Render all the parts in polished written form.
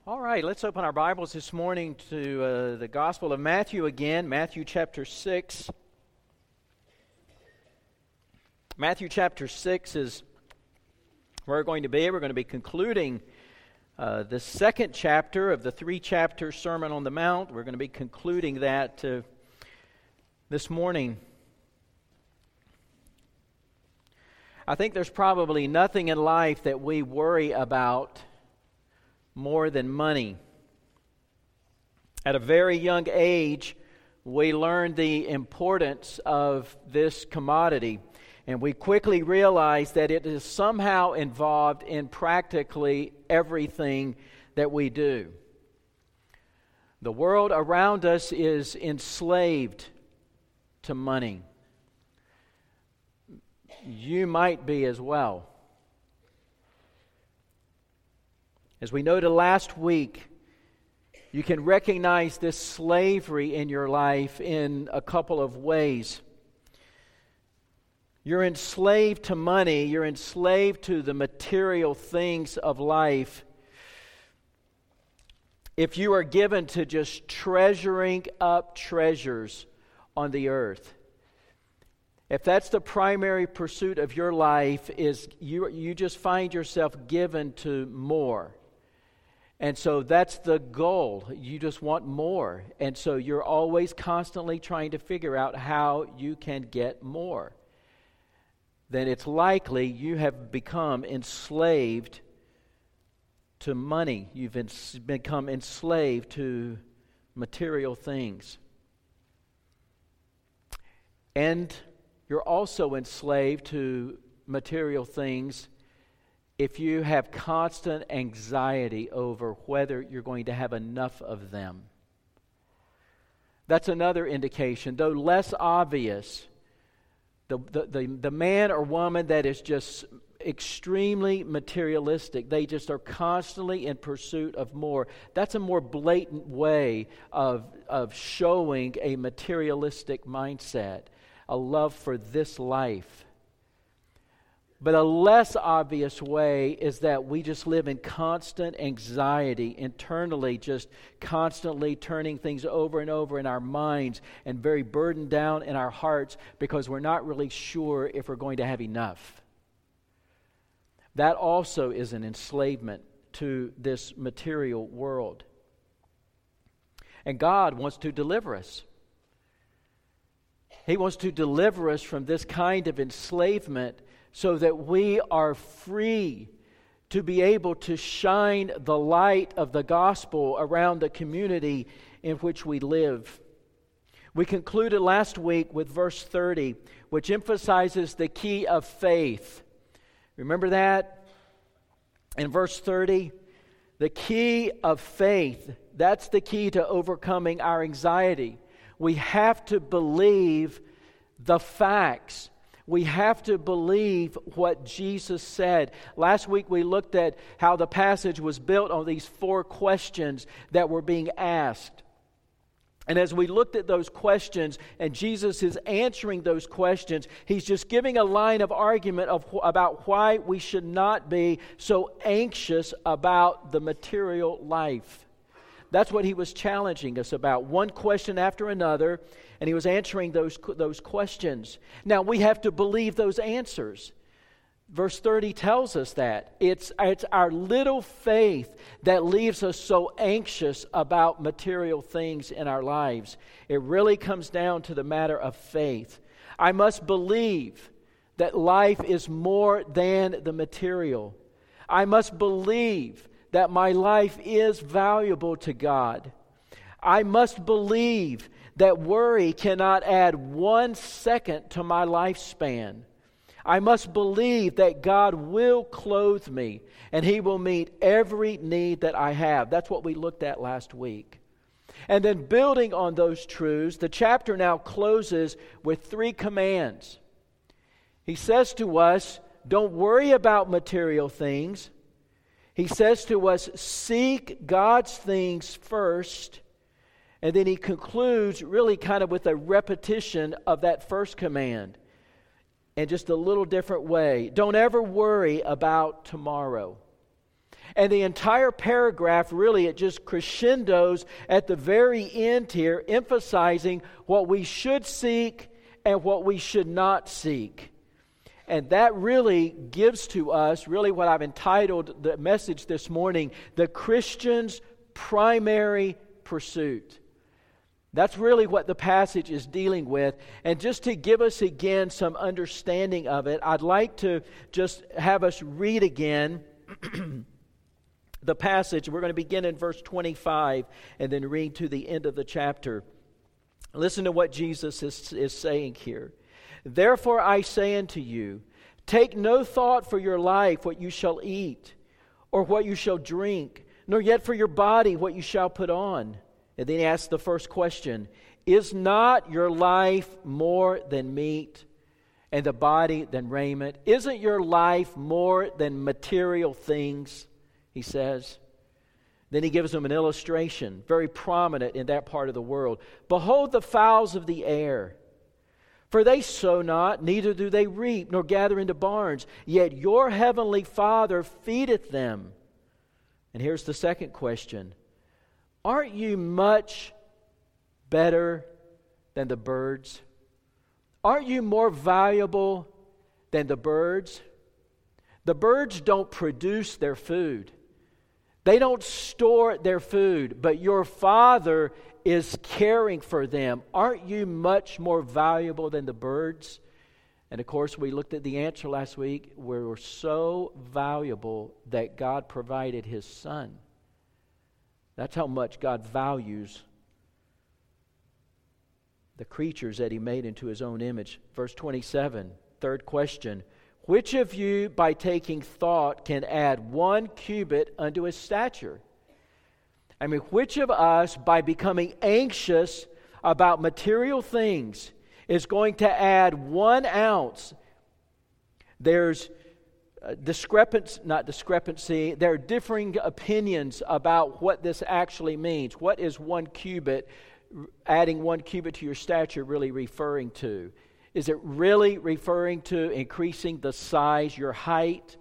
All right, let's open our Bibles this morning to the Gospel of Matthew again, Matthew chapter 6. Matthew chapter 6 is where we're going to be. We're going to be concluding the second chapter of the three-chapter Sermon on the Mount. We're going to be concluding that this morning. I think there's probably nothing in life that we worry about more than money. At a very young age, we learned the importance of this commodity, and we quickly realized that it is somehow involved in practically everything that we do. The world around us is enslaved to money. You might be as well. As we noted last week, you can recognize this slavery in your life in a couple of ways. You're enslaved to money. You're enslaved to the material things of life. If you are given to just treasuring up treasures on the earth, if that's the primary pursuit of your life, is you just find yourself given to more. And so that's the goal. You just want more. And so you're always constantly trying to figure out how you can get more. Then it's likely you have become enslaved to money. You've become enslaved to material things. And you're also enslaved to material things if you have constant anxiety over whether you're going to have enough of them. That's another indication, though less obvious. The man or woman that is just extremely materialistic, they just are constantly in pursuit of more. That's a more blatant way of showing a materialistic mindset, a love for this life. But a less obvious way is that we just live in constant anxiety internally, just constantly turning things over and over in our minds and very burdened down in our hearts because we're not really sure if we're going to have enough. That also is an enslavement to this material world. And God wants to deliver us. He wants to deliver us from this kind of enslavement so that we are free to be able to shine the light of the gospel around the community in which we live. We concluded last week with verse 30, which emphasizes the key of faith. Remember that? In verse 30, the key of faith, that's the key to overcoming our anxiety. We have to believe the facts. We have to believe what Jesus said. Last week we looked at how the passage was built on these 4 questions that were being asked. And as we looked at those questions, and Jesus is answering those questions, He's just giving a line of argument about why we should not be so anxious about the material life. That's what He was challenging us about, one question after another, and He was answering those questions. Now, we have to believe those answers. Verse 30 tells us that. It's our little faith that leaves us so anxious about material things in our lives. It really comes down to the matter of faith. I must believe that life is more than the material. I must believe that my life is valuable to God. I must believe that worry cannot add 1 second to my lifespan. I must believe that God will clothe me and He will meet every need that I have. That's what we looked at last week. And then building on those truths, the chapter now closes with 3 commands. He says to us, don't worry about material things. He says to us, seek God's things first. And then He concludes really kind of with a repetition of that first command in just a little different way. Don't ever worry about tomorrow. And the entire paragraph, really, it just crescendos at the very end here, emphasizing what we should seek and what we should not seek. And that really gives to us, really what I've entitled the message this morning, the Christian's primary pursuit. That's really what the passage is dealing with. And just to give us again some understanding of it, I'd like to just have us read again the passage. We're going to begin in verse 25 and then read to the end of the chapter. Listen to what Jesus is saying here. Therefore I say unto you, take no thought for your life, what you shall eat, or what you shall drink, nor yet for your body, what you shall put on. And then he asks the first question, is not your life more than meat, and the body than raiment? Isn't your life more than material things? He says. Then he gives them an illustration, very prominent in that part of the world. Behold the fowls of the air. For they sow not, neither do they reap, nor gather into barns. Yet your heavenly Father feedeth them. And here's the second question. Aren't you much better than the birds? Aren't you more valuable than the birds? The birds don't produce their food. They don't store their food, but your Father is caring for them. Aren't you much more valuable than the birds? And of course, we looked at the answer last week. We're so valuable that God provided His Son. That's how much God values the creatures that He made into His own image. Verse 27, third question. Which of you, by taking thought, can add 1 cubit unto his stature? I mean, which of us, by becoming anxious about material things, is going to add 1 ounce? There's discrepancy. There are differing opinions about what this actually means. What is 1 cubit, adding 1 cubit to your stature, really referring to? Is it really referring to increasing the size, your height?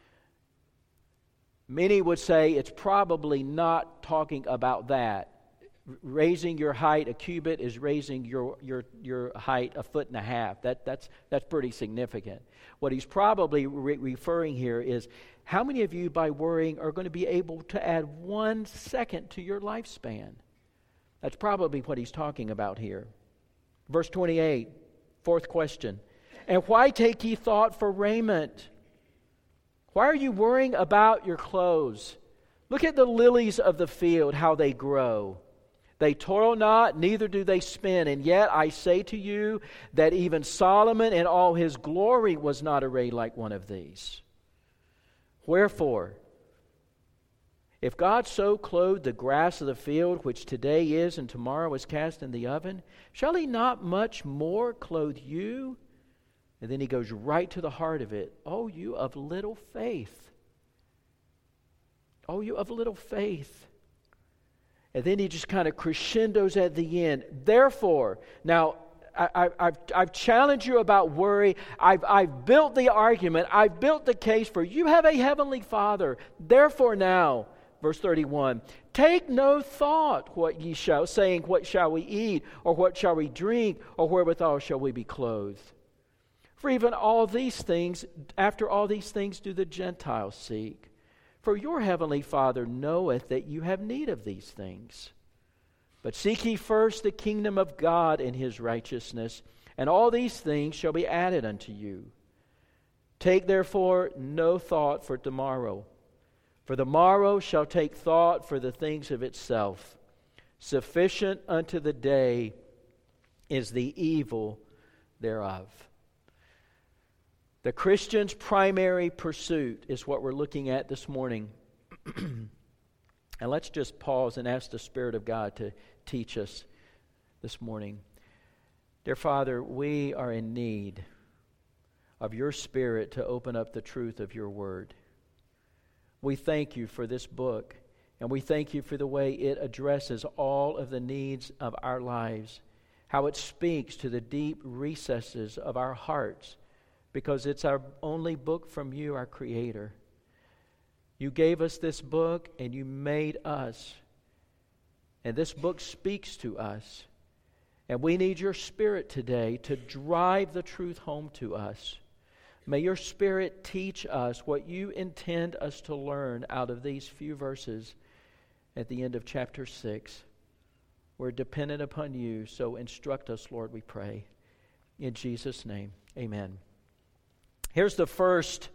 Many would say it's probably not talking about that. Raising your height a cubit is raising your height 1.5 feet. That's pretty significant. What he's probably referring here is how many of you, by worrying, are going to be able to add 1 second to your lifespan? That's probably what he's talking about here. Verse 28. Fourth question. And why take ye thought for raiment? Why are you worrying about your clothes? Look at the lilies of the field, how they grow. They toil not, neither do they spin. And yet I say to you that even Solomon in all his glory was not arrayed like one of these. Wherefore, if God so clothed the grass of the field, which today is and tomorrow is cast in the oven, shall He not much more clothe you? And then he goes right to the heart of it. Oh, you of little faith. Oh, you of little faith. And then he just kind of crescendos at the end. Therefore, now, I've challenged you about worry. I've built the argument. I've built the case for you have a heavenly Father. Therefore now, verse 31, take no thought what ye shall, saying, what shall we eat, or what shall we drink, or wherewithal shall we be clothed? For even all these things, after all these things do the Gentiles seek. For your heavenly Father knoweth that you have need of these things. But seek ye first the kingdom of God and His righteousness, and all these things shall be added unto you. Take therefore no thought for tomorrow, for the morrow shall take thought for the things of itself. Sufficient unto the day is the evil thereof. The Christian's primary pursuit is what we're looking at this morning. And let's just pause and ask the Spirit of God to teach us this morning. Dear Father, we are in need of your Spirit to open up the truth of your word. We thank you for this book, and we thank you for the way it addresses all of the needs of our lives, how it speaks to the deep recesses of our hearts, because it's our only book from you, our Creator. You gave us this book and you made us. And this book speaks to us. And we need your Spirit today to drive the truth home to us. May your Spirit teach us what you intend us to learn out of these few verses at the end of chapter 6. We're dependent upon you, so instruct us, Lord, we pray. In Jesus' name, amen. Here's the first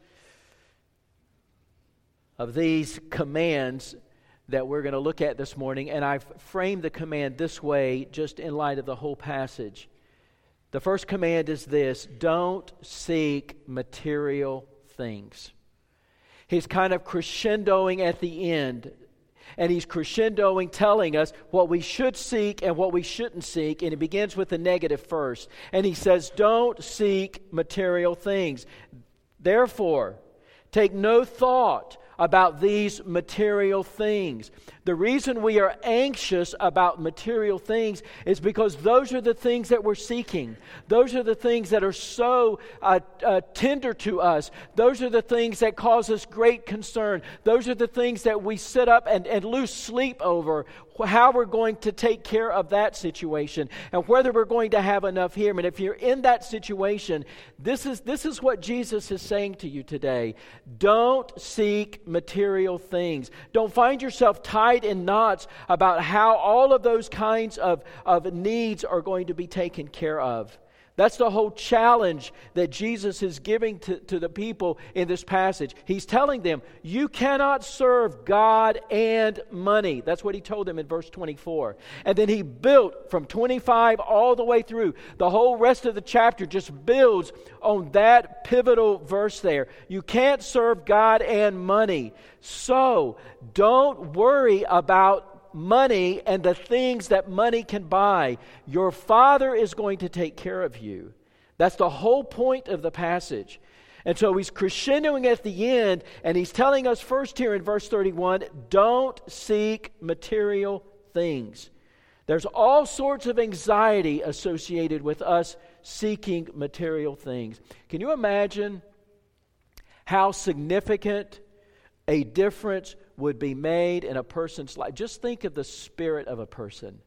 of these commands that we're going to look at this morning, and I've framed the command this way just in light of the whole passage. The first command is this: don't seek material things. He's kind of crescendoing at the end, and he's crescendoing telling us what we should seek and what we shouldn't seek, and he begins with the negative first. And he says, don't seek material things. Therefore, take no thought about these material things. The reason we are anxious about material things is because those are the things that we're seeking. Those are the things that are so tender to us. Those are the things that cause us great concern. Those are the things that we sit up and lose sleep over, how we're going to take care of that situation and whether we're going to have enough here. And if you're in that situation, this is what Jesus is saying to you today. Don't seek material things. Don't find yourself tied in knots about how all of those kinds of needs are going to be taken care of. That's the whole challenge that Jesus is giving to the people in this passage. He's telling them, you cannot serve God and money. That's what he told them in verse 24. And then he built from 25 all the way through. The whole rest of the chapter just builds on that pivotal verse there. You can't serve God and money. So don't worry about money and the things that money can buy. Your Father is going to take care of you. That's the whole point of the passage. And so he's crescendoing at the end, and he's telling us first here in verse 31, don't seek material things. There's all sorts of anxiety associated with us seeking material things. Can you imagine how significant a difference would be made in a person's life? Just think of the spirit of a person.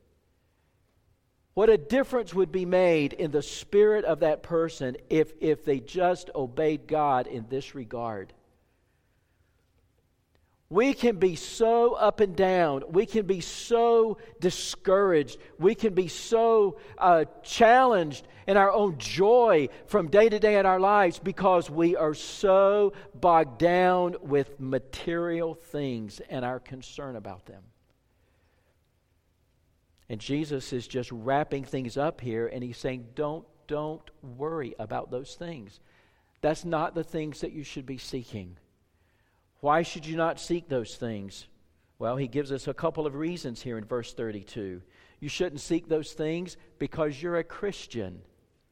What a difference would be made in the spirit of that person if they just obeyed God in this regard. We can be so up and down. We can be so discouraged. We can be so challenged in our own joy from day to day in our lives because we are so bogged down with material things and our concern about them. And Jesus is just wrapping things up here, and he's saying, don't worry about those things. That's not the things that you should be seeking. Why should you not seek those things? Well, he gives us a couple of reasons here in verse 32. You shouldn't seek those things because you're a Christian.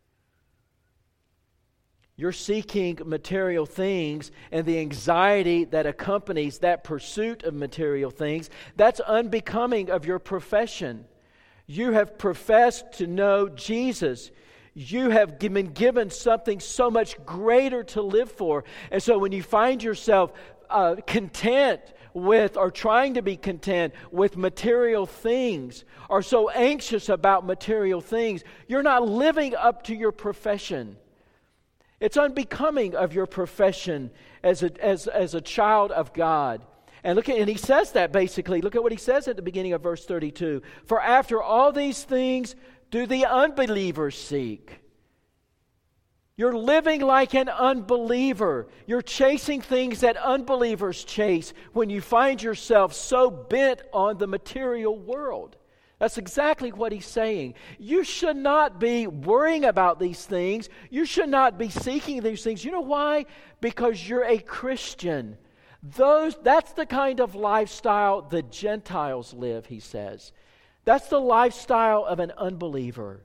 You're seeking material things, and the anxiety that accompanies that pursuit of material things, that's unbecoming of your profession. You have professed to know Jesus. You have been given something so much greater to live for. And so when you find yourself content with, or trying to be content with material things, or so anxious about material things, you're not living up to your profession. It's unbecoming of your profession as a child of God. And he says that basically. Look at what he says at the beginning of verse 32. For after all these things do the unbelievers seek. You're living like an unbeliever. You're chasing things that unbelievers chase when you find yourself so bent on the material world. That's exactly what he's saying. You should not be worrying about these things. You should not be seeking these things. You know why? Because you're a Christian. That's the kind of lifestyle the Gentiles live, he says. That's the lifestyle of an unbeliever.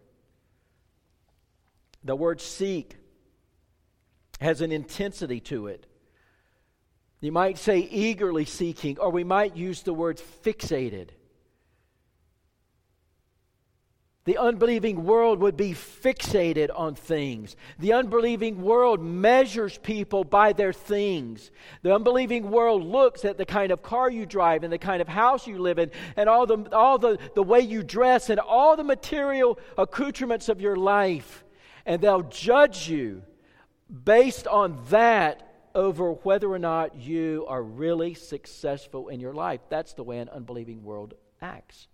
The word seek has an intensity to it. You might say eagerly seeking, or we might use the word fixated. The unbelieving world would be fixated on things. The unbelieving world measures people by their things. The unbelieving world looks at the kind of car you drive and the kind of house you live in and all the way you dress and all the material accoutrements of your life. And they'll judge you based on that over whether or not you are really successful in your life. That's the way an unbelieving world acts.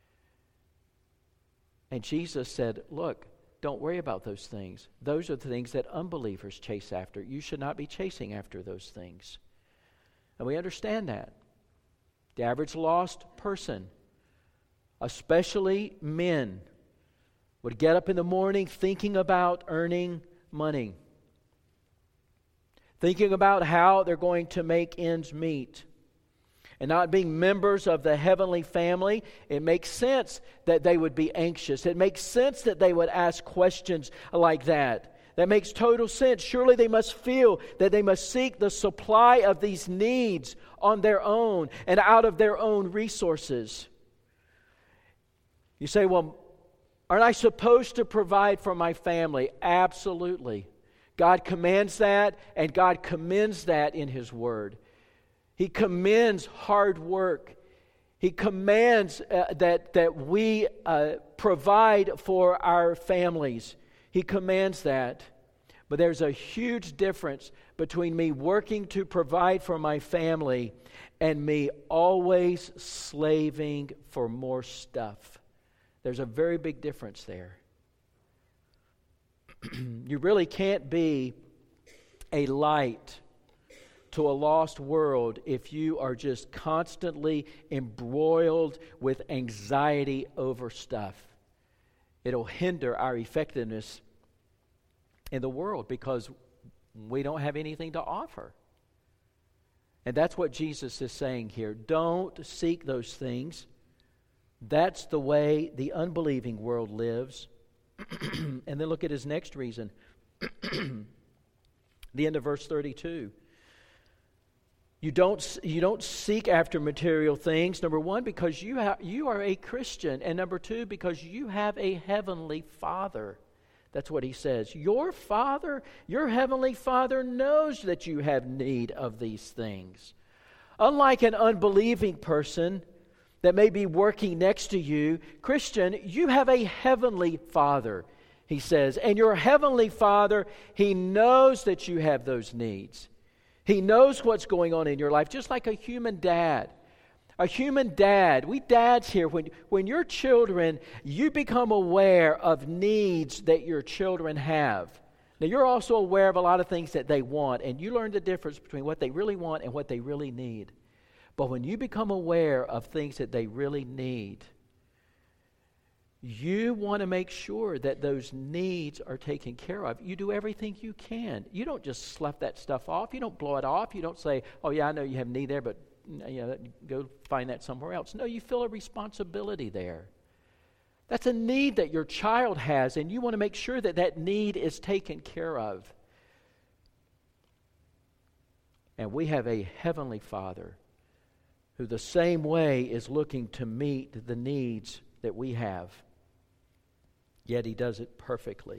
And Jesus said, look, don't worry about those things. Those are the things that unbelievers chase after. You should not be chasing after those things. And we understand that. The average lost person, especially men, would get up in the morning thinking about earning money, thinking about how they're going to make ends meet. And not being members of the heavenly family, it makes sense that they would be anxious. It makes sense that they would ask questions like that. That makes total sense. Surely they must feel that they must seek the supply of these needs on their own and out of their own resources. You say, well, aren't I supposed to provide for my family? Absolutely. God commands that, and God commends that in His Word. He commends hard work. He commands that we provide for our families. He commands that. But there's a huge difference between me working to provide for my family and me always slaving for more stuff. There's a very big difference there. You really can't be a light to a lost world if you are just constantly embroiled with anxiety over stuff. It'll hinder our effectiveness in the world because we don't have anything to offer. And that's what Jesus is saying here. Don't seek those things. That's the way the unbelieving world lives. And then look at his next reason. The end of verse 32. You don't seek after material things, number one, because you are a Christian, and number two, because you have a heavenly Father. That's what he says. Your Father, your heavenly Father knows that you have need of these things. Unlike an unbelieving person that may be working next to you, Christian, you have a heavenly Father, he says. And your heavenly Father, He knows that you have those needs. He knows what's going on in your life, just like a human dad. A human dad, we dads here, when your children, you become aware of needs that your children have. Now, you're also aware of a lot of things that they want, and you learn the difference between what they really want and what they really need. But when you become aware of things that they really need, you want to make sure that those needs are taken care of. You do everything you can. You don't just slough that stuff off. You don't blow it off. You don't say, oh yeah, I know you have need there, but go find that somewhere else. No, you feel a responsibility there. That's a need that your child has, and you want to make sure that that need is taken care of. And we have a heavenly Father who the same way is looking to meet the needs that we have. Yet He does it perfectly.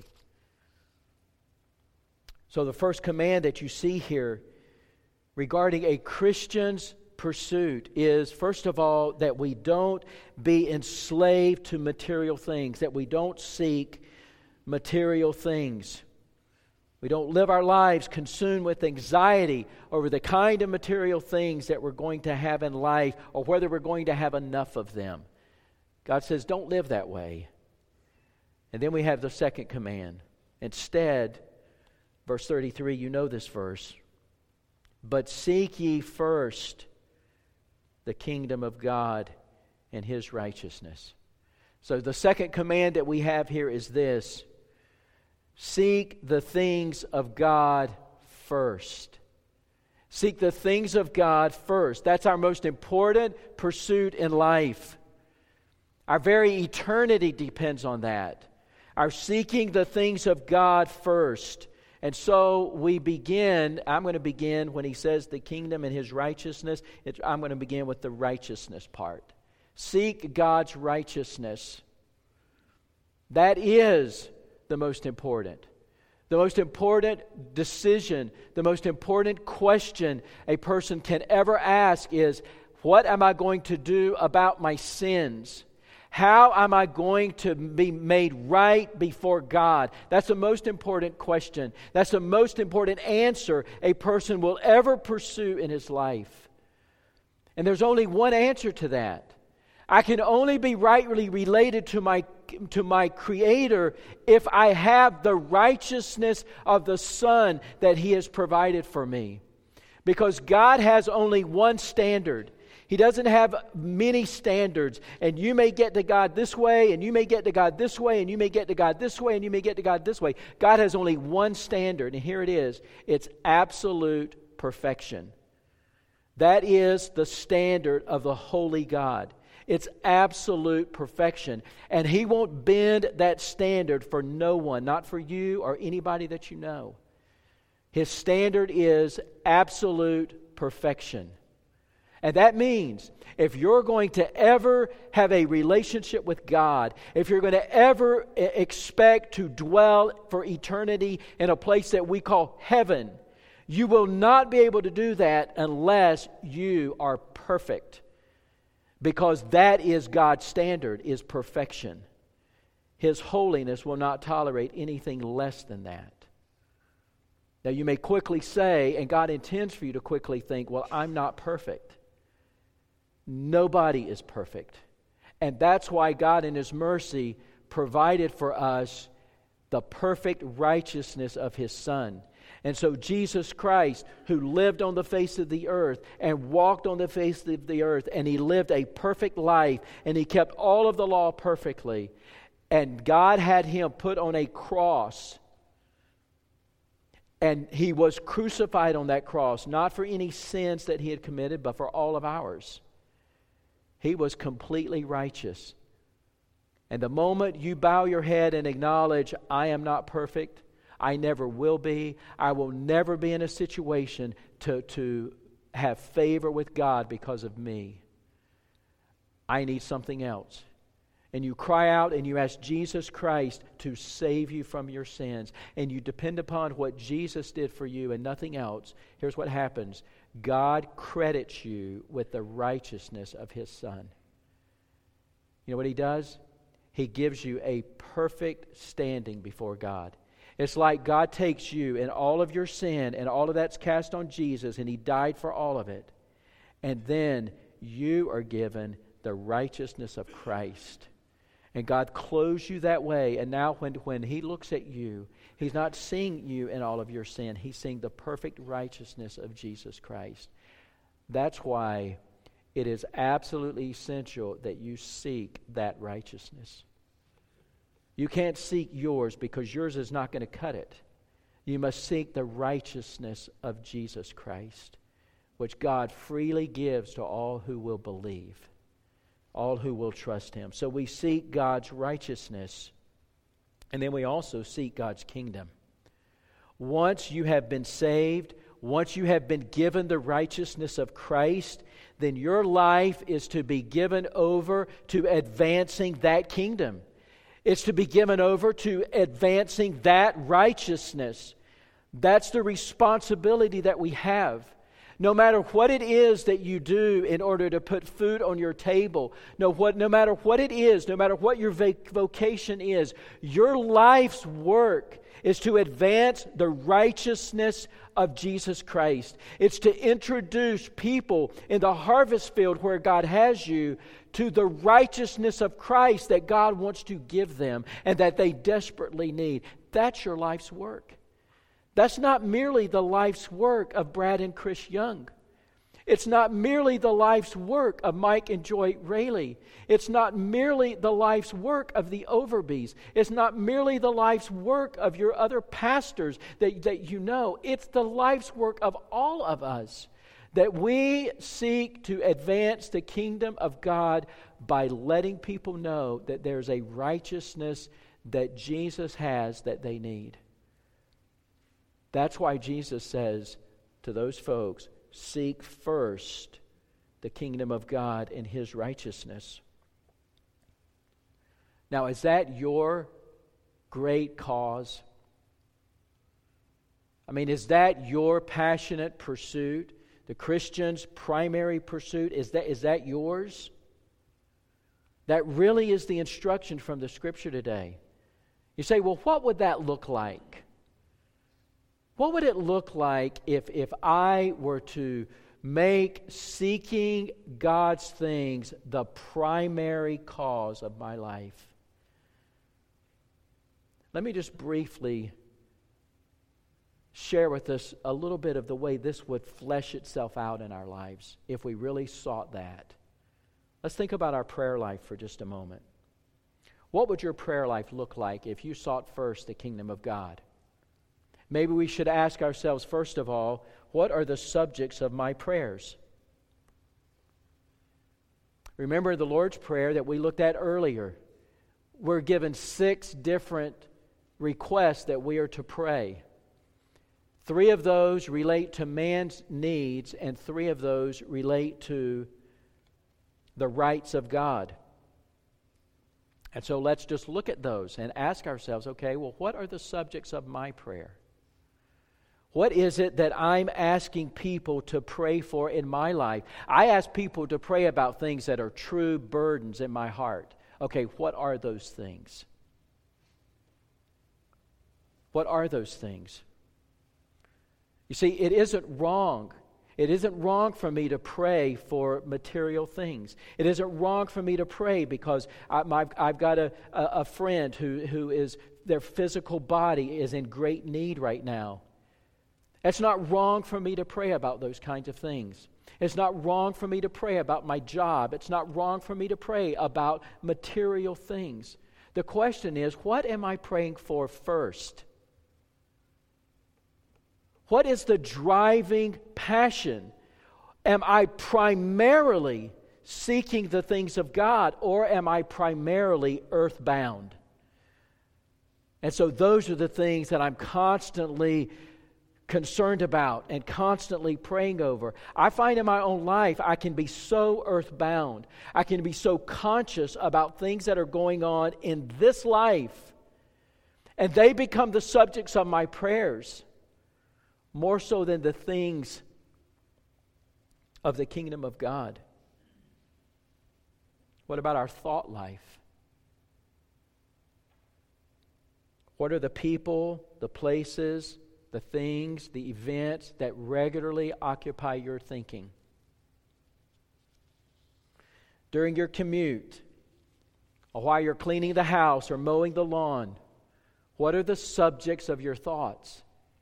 So the first command that you see here regarding a Christian's pursuit is, first of all, that we don't be enslaved to material things, that we don't seek material things. We don't live our lives consumed with anxiety over the kind of material things that we're going to have in life or whether we're going to have enough of them. God says, don't live that way. And then we have the second command. Instead, verse 33, you know this verse. But seek ye first the kingdom of God and His righteousness. So the second command that we have here is this. Seek the things of God first. Seek the things of God first. That's our most important pursuit in life. Our very eternity depends on that. Our seeking the things of God first. And so we begin, I'm going to begin when he says the kingdom and His righteousness, I'm going to begin with the righteousness part. Seek God's righteousness. That is the most important. The most important decision, the most important question a person can ever ask is, what am I going to do about my sins? How am I going to be made right before God? That's the most important question. That's the most important answer a person will ever pursue in his life. And there's only one answer to that. I can only be rightly related to my Creator if I have the righteousness of the Son that He has provided for me. Because God has only one standard. He doesn't have many standards. And you may get to God this way, and you may get to God this way, and you may get to God this way, and you may get to God this way. God has only one standard, and here it is. It's absolute perfection. That is the standard of the holy God. It's absolute perfection. And He won't bend that standard for no one, not for you or anybody that you know. His standard is absolute perfection. And that means if you're going to ever have a relationship with God, if you're going to ever expect to dwell for eternity in a place that we call heaven, you will not be able to do that unless you are perfect. Because that is God's standard, is perfection. His holiness will not tolerate anything less than that. Now you may quickly say, and God intends for you to quickly think, well, I'm not perfect. Nobody is perfect. And that's why God in His mercy provided for us the perfect righteousness of His Son. And so Jesus Christ, who lived on the face of the earth and walked on the face of the earth, and He lived a perfect life, and He kept all of the law perfectly, and God had Him put on a cross, and He was crucified on that cross, not for any sins that He had committed, but for all of ours. He was completely righteous. And the moment you bow your head and acknowledge, I am not perfect, I never will be, I will never be in a situation to have favor with God because of me. I need something else. And you cry out and you ask Jesus Christ to save you from your sins, and you depend upon what Jesus did for you and nothing else. Here's what happens. God credits you with the righteousness of His Son. You know what He does? He gives you a perfect standing before God. It's like God takes you and all of your sin, and all of that's cast on Jesus, and He died for all of it. And then you are given the righteousness of Christ. And God clothes you that way. And now when He looks at you, He's not seeing you in all of your sin. He's seeing the perfect righteousness of Jesus Christ. That's why it is absolutely essential that you seek that righteousness. You can't seek yours because yours is not going to cut it. You must seek the righteousness of Jesus Christ, which God freely gives to all who will believe, all who will trust Him. So we seek God's righteousness, and then we also seek God's kingdom. Once you have been saved, once you have been given the righteousness of Christ, then your life is to be given over to advancing that kingdom. It's to be given over to advancing that righteousness. That's the responsibility that we have. No matter what it is that you do in order to put food on your table, no matter what it is, no matter what your vocation is, your life's work is to advance the righteousness of Jesus Christ. It's to introduce people in the harvest field where God has you to the righteousness of Christ that God wants to give them and that they desperately need. That's your life's work. That's not merely the life's work of Brad and Chris Young. It's not merely the life's work of Mike and Joy Rayleigh. It's not merely the life's work of the Overbys. It's not merely the life's work of your other pastors that you know. It's the life's work of all of us, that we seek to advance the kingdom of God by letting people know that there's a righteousness that Jesus has that they need. That's why Jesus says to those folks, seek first the kingdom of God and His righteousness. Now, is that your great cause? I mean, is that your passionate pursuit? The Christian's primary pursuit? Is that yours? That really is the instruction from the Scripture today. You say, well, what would that look like? What would it look like if I were to make seeking God's things the primary cause of my life? Let me just briefly share with us a little bit of the way this would flesh itself out in our lives if we really sought that. Let's think about our prayer life for just a moment. What would your prayer life look like if you sought first the kingdom of God? Maybe we should ask ourselves, first of all, what are the subjects of my prayers? Remember the Lord's Prayer that we looked at earlier. We're given 6 different requests that we are to pray. 3 of those relate to man's needs, and 3 of those relate to the rights of God. And so let's just look at those and ask ourselves, okay, well, what are the subjects of my prayer? What is it that I'm asking people to pray for in my life? I ask people to pray about things that are true burdens in my heart. Okay, what are those things? What are those things? You see, it isn't wrong. It isn't wrong for me to pray for material things. It isn't wrong for me to pray because I've got a friend who is, their physical body is in great need right now. It's not wrong for me to pray about those kinds of things. It's not wrong for me to pray about my job. It's not wrong for me to pray about material things. The question is, what am I praying for first? What is the driving passion? Am I primarily seeking the things of God, or am I primarily earthbound? And so those are the things that I'm constantly concerned about and constantly praying over. I find in my own life I can be so earthbound. I can be so conscious about things that are going on in this life, and they become the subjects of my prayers more so than the things of the kingdom of God. What about our thought life? What are the people, the places, the things, the events that regularly occupy your thinking? During your commute, or while you're cleaning the house or mowing the lawn, what are the subjects of your thoughts?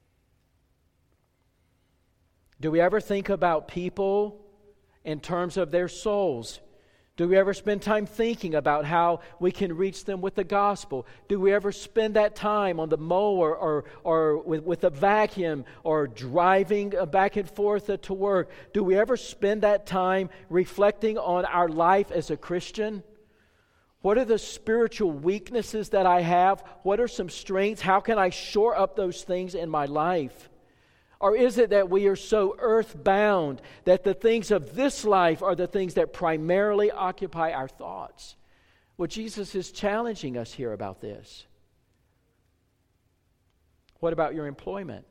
Do we ever think about people in terms of their souls? Do we ever spend time thinking about how we can reach them with the gospel? Do we ever spend that time on the mower or with a vacuum or driving back and forth to work? Do we ever spend that time reflecting on our life as a Christian? What are the spiritual weaknesses that I have? What are some strengths? How can I shore up those things in my life? Or is it that we are so earthbound that the things of this life are the things that primarily occupy our thoughts? Well, Jesus is challenging us here about this. What about your employment?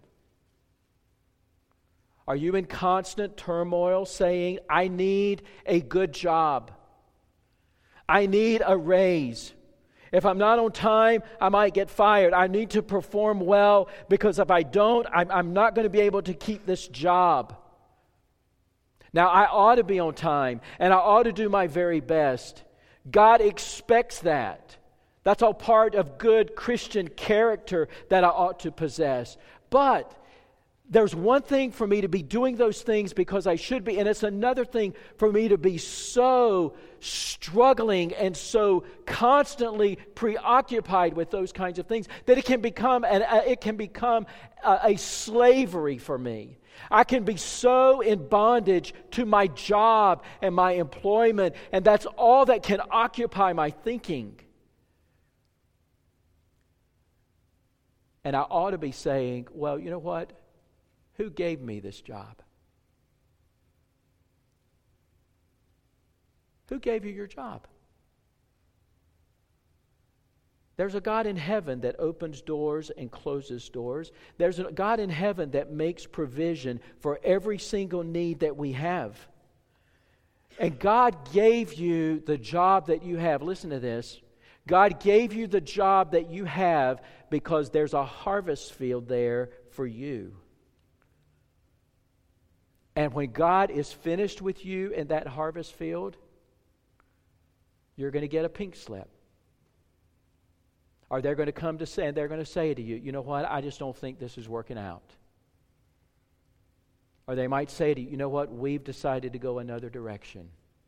Are you in constant turmoil saying, I need a good job. I need a raise. If I'm not on time, I might get fired. I need to perform well because if I don't, I'm not going to be able to keep this job. Now, I ought to be on time and I ought to do my very best. God expects that. That's all part of good Christian character that I ought to possess. But there's one thing for me to be doing those things because I should be, and it's another thing for me to be so struggling and so constantly preoccupied with those kinds of things that it can become a slavery for me. I can be so in bondage to my job and my employment, and that's all that can occupy my thinking. And I ought to be saying, well, you know what? Who gave me this job? Who gave you your job? There's a God in heaven that opens doors and closes doors. There's a God in heaven that makes provision for every single need that we have. And God gave you the job that you have. Listen to this. God gave you the job that you have because there's a harvest field there for you. And when God is finished with you in that harvest field, you're going to get a pink slip. Or they're going to come to say, and they're going to say to you, you know what, I just don't think this is working out. Or they might say to you, you know what, we've decided to go another direction.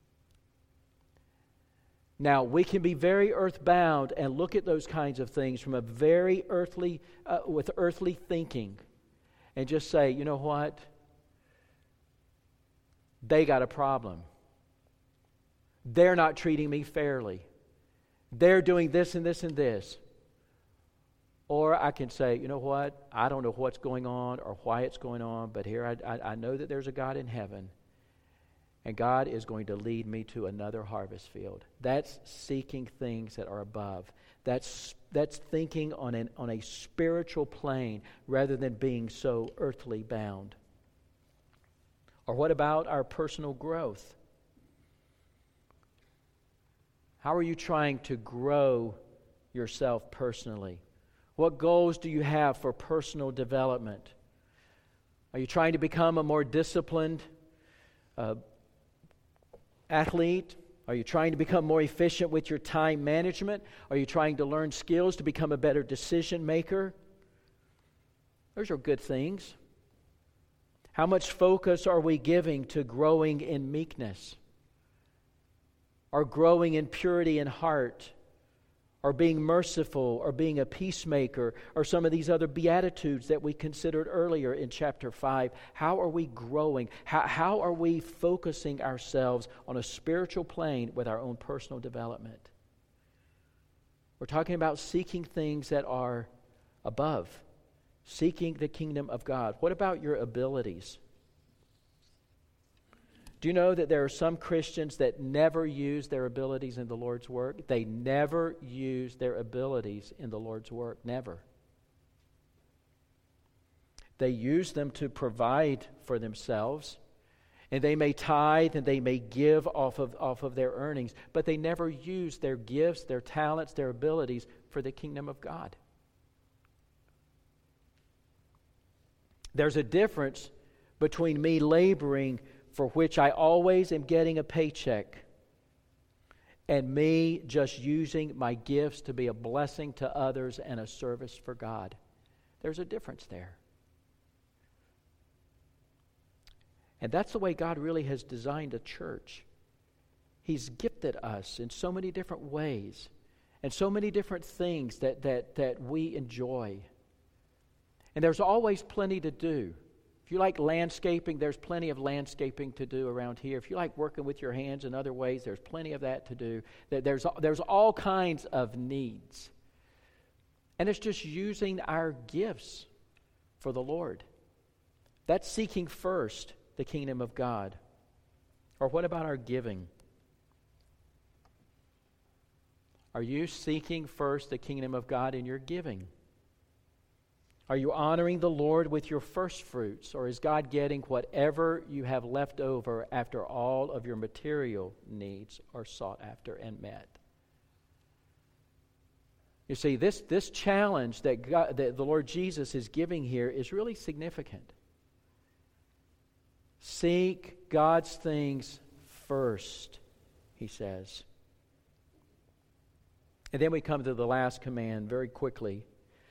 Now, we can be very earthbound and look at those kinds of things from a very earthly, with earthly thinking, and just say, you know what, they got a problem. They're not treating me fairly. They're doing this and this and this. Or I can say, you know what, I don't know what's going on or why it's going on, but here I know that there's a God in heaven, and God is going to lead me to another harvest field. That's seeking things that are above. That's thinking on a spiritual plane rather than being so earthly bound. Or what about our personal growth? How are you trying to grow yourself personally? What goals do you have for personal development? Are you trying to become a more disciplined athlete? Are you trying to become more efficient with your time management? Are you trying to learn skills to become a better decision maker? Those are good things. How much focus are we giving to growing in meekness? Or growing in purity in heart? Or being merciful, or being a peacemaker, or some of these other beatitudes that we considered earlier in chapter 5. How are we growing? How are we focusing ourselves on a spiritual plane with our own personal development? We're talking about seeking things that are above, seeking the kingdom of God. What about your abilities? Do you know that there are some Christians that never use their abilities in the Lord's work? They never use their abilities in the Lord's work. Never. They use them to provide for themselves, and they may tithe and they may give off of their earnings, but they never use their gifts, their talents, their abilities for the kingdom of God. There's a difference between me laboring for which I always am getting a paycheck, and me just using my gifts to be a blessing to others and a service for God. There's a difference there. And that's the way God really has designed a church. He's gifted us in so many different ways and so many different things that we enjoy. And there's always plenty to do. If you like landscaping, there's plenty of landscaping to do around here. If you like working with your hands in other ways, there's plenty of that to do. There's all kinds of needs. And it's just using our gifts for the Lord. That's seeking first the kingdom of God. Or what about our giving? Are you seeking first the kingdom of God in your giving? Are you honoring the Lord with your first fruits, or is God getting whatever you have left over after all of your material needs are sought after and met? You see, this challenge that the Lord Jesus is giving here is really significant. Seek God's things first, he says. And then we come to the last command very quickly.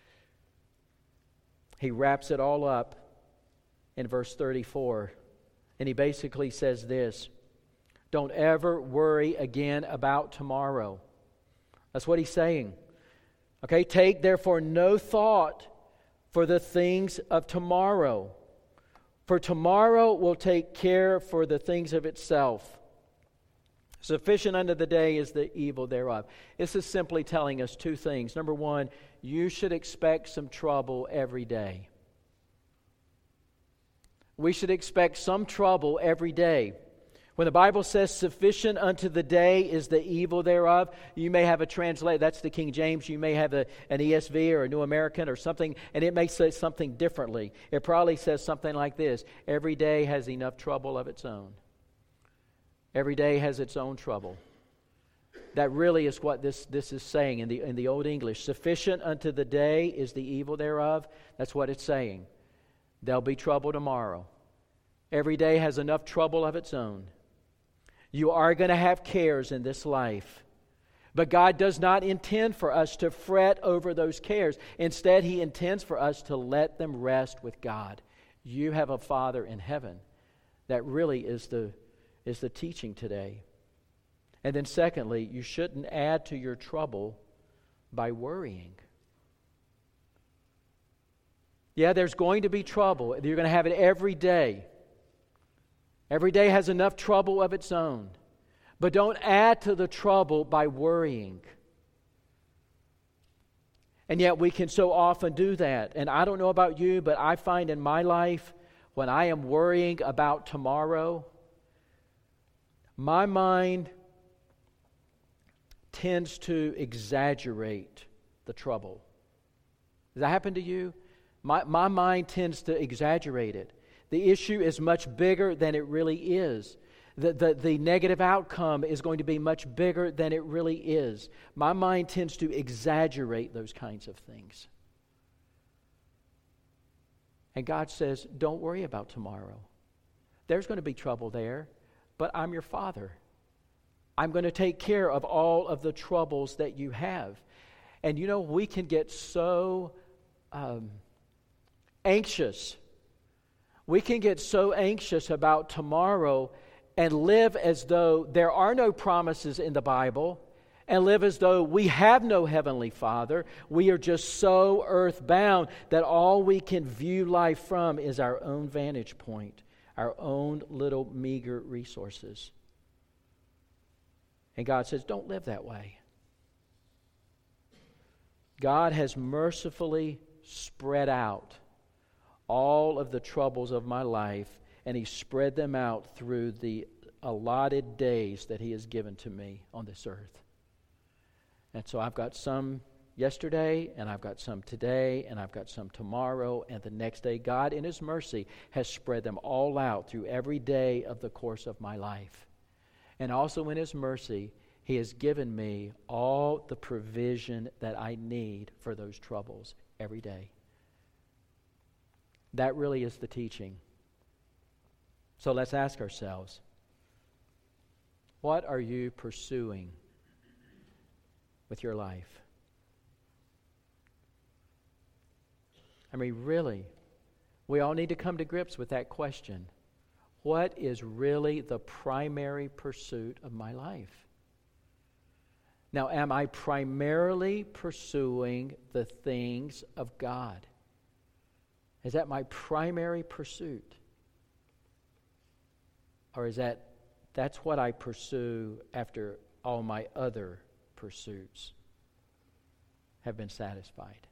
He wraps it all up in verse 34. And he basically says this: don't ever worry again about tomorrow. That's what he's saying. Okay, take therefore no thought for the things of tomorrow, for tomorrow will take care for the things of itself. Sufficient unto the day is the evil thereof. This is simply telling us two things. Number one, you should expect some trouble every day. We should expect some trouble every day. When the Bible says sufficient unto the day is the evil thereof, you may have a translate, that's the King James, you may have an ESV or a New American or something, and it may say something differently. It probably says something like this: every day has enough trouble of its own. Every day has its own trouble. That really is what this is saying in the Old English. Sufficient unto the day is the evil thereof. That's what it's saying. There'll be trouble tomorrow. Every day has enough trouble of its own. You are going to have cares in this life. But God does not intend for us to fret over those cares. Instead, He intends for us to let them rest with God. You have a Father in heaven. That really is the teaching today. And then secondly, you shouldn't add to your trouble by worrying. Yeah, there's going to be trouble. You're going to have it every day. Every day has enough trouble of its own. But don't add to the trouble by worrying. And yet we can so often do that. And I don't know about you, but I find in my life, when I am worrying about tomorrow, my mind tends to exaggerate the trouble. Does that happen to you? My mind tends to exaggerate it. The issue is much bigger than it really is. The negative outcome is going to be much bigger than it really is. My mind tends to exaggerate those kinds of things. And God says, don't worry about tomorrow. There's going to be trouble there, but I'm your Father. I'm going to take care of all of the troubles that you have. And you know, we can get so anxious. We can get so anxious about tomorrow and live as though there are no promises in the Bible, and live as though we have no Heavenly Father. We are just so earthbound that all we can view life from is our own vantage point, our own little meager resources. And God says, don't live that way. God has mercifully spread out all of the troubles of my life, and He spread them out through the allotted days that He has given to me on this earth. And so I've got some yesterday, and I've got some today, and I've got some tomorrow, and the next day. God, in His mercy, has spread them all out through every day of the course of my life. And also in His mercy, He has given me all the provision that I need for those troubles every day. That really is the teaching. So let's ask ourselves, what are you pursuing with your life? I mean, really, we all need to come to grips with that question. What is really the primary pursuit of my life? Now, am I primarily pursuing the things of God? Is that my primary pursuit? Or is that's what I pursue after all my other pursuits have been satisfied?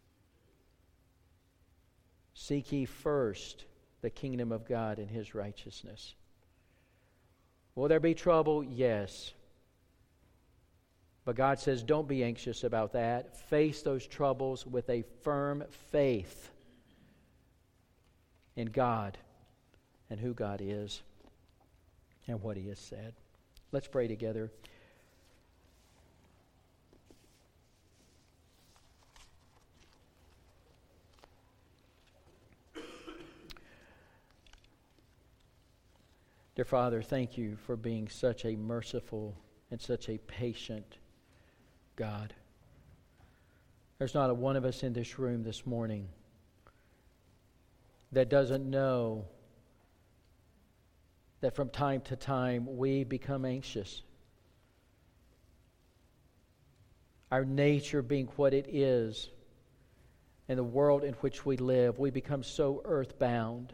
Seek ye first the kingdom of God and His righteousness. Will there be trouble? Yes. But God says, don't be anxious about that. Face those troubles with a firm faith in God and who God is and what He has said. Let's pray together. Dear Father, thank You for being such a merciful and such a patient God. There's not a one of us in this room this morning that doesn't know that from time to time we become anxious. Our nature being what it is, in the world in which we live, we become so earthbound.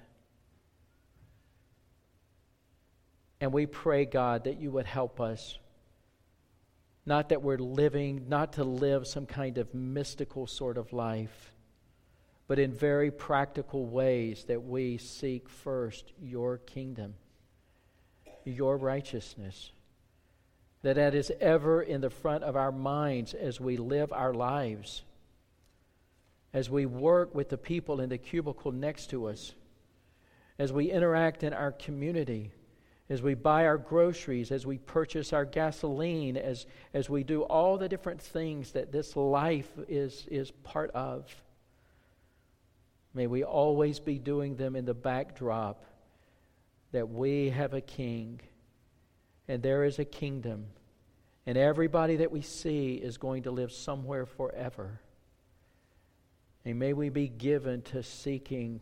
And we pray, God, that You would help us. Not that we're living, not to live some kind of mystical sort of life, but in very practical ways that we seek first Your kingdom. your righteousness. That is ever in the front of our minds as we live our lives, as we work with the people in the cubicle next to us, as we interact in our community, as we buy our groceries, as we purchase our gasoline, as we do all the different things that this life is part of. May we always be doing them in the backdrop that we have a king and there is a kingdom, and everybody that we see is going to live somewhere forever. And may we be given to seeking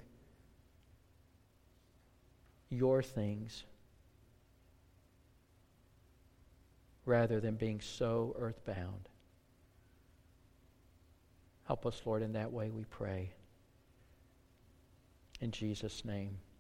your things rather than being so earthbound. Help us, Lord, in that way we pray. In Jesus' name.